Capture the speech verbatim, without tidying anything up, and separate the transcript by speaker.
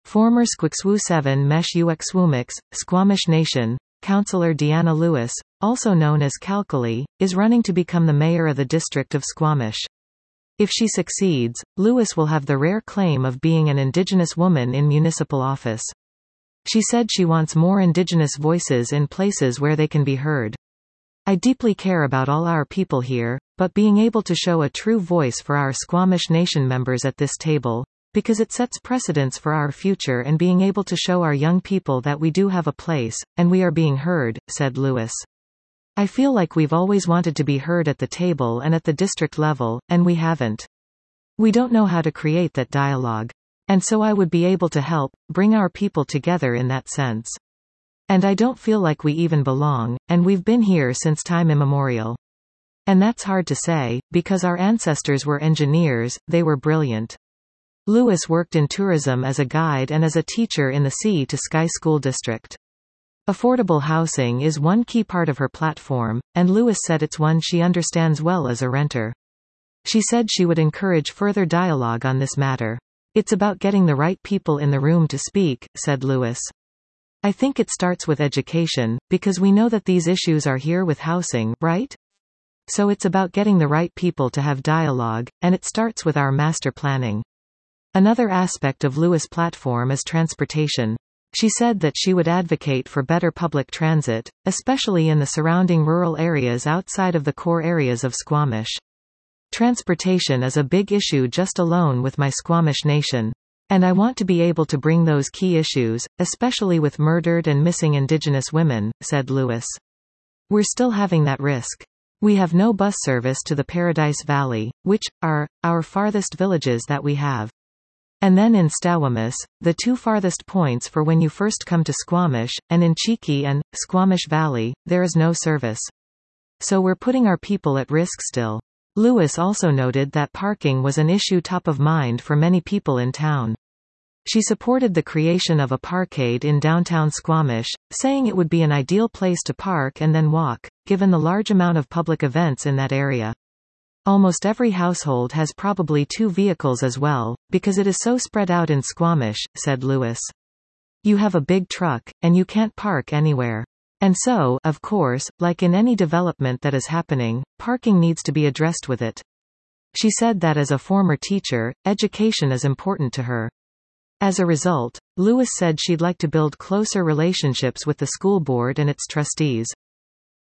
Speaker 1: Former Squixwu seven Mesh Uxwumix, Squamish Nation, Councillor Deanna Lewis, also known as Calculi, is running to become the mayor of the district of Squamish. If she succeeds, Lewis will have the rare claim of being an Indigenous woman in municipal office. She said she wants more Indigenous voices in places where they can be heard. I deeply care about all our people here, but being able to show a true voice for our Squamish Nation members at this table, because it sets precedents for our future, and being able to show our young people that we do have a place, and we are being heard, said Lewis. I feel like we've always wanted to be heard at the table and at the district level, and we haven't. We don't know how to create that dialogue. And so I would be able to help, bring our people together in that sense. And I don't feel like we even belong, and we've been here since time immemorial. And that's hard to say, because our ancestors were engineers, they were brilliant. Lewis worked in tourism as a guide and as a teacher in the Sea to Sky School District. Affordable housing is one key part of her platform, and Lewis said it's one she understands well as a renter. She said she would encourage further dialogue on this matter. It's about getting the right people in the room to speak, said Lewis. I think it starts with education, because we know that these issues are here with housing, right? So it's about getting the right people to have dialogue, and it starts with our master planning. Another aspect of Lewis' platform is transportation. She said that she would advocate for better public transit, especially in the surrounding rural areas outside of the core areas of Squamish. Transportation is a big issue just alone with my Squamish Nation. And I want to be able to bring those key issues, especially with murdered and missing Indigenous women, said Lewis. We're still having that risk. We have no bus service to the Paradise Valley, which are our farthest villages that we have. And then in Stawamus, the two farthest points for when you first come to Squamish, and in Cheeky and Squamish Valley, there is no service. So we're putting our people at risk still. Lewis also noted that parking was an issue top of mind for many people in town. She supported the creation of a parkade in downtown Squamish, saying it would be an ideal place to park and then walk, given the large amount of public events in that area. Almost every household has probably two vehicles as well, because it is so spread out in Squamish, said Lewis. You have a big truck, and you can't park anywhere. And so, of course, like in any development that is happening, parking needs to be addressed with it. She said that as a former teacher, education is important to her. As a result, Lewis said she'd like to build closer relationships with the school board and its trustees.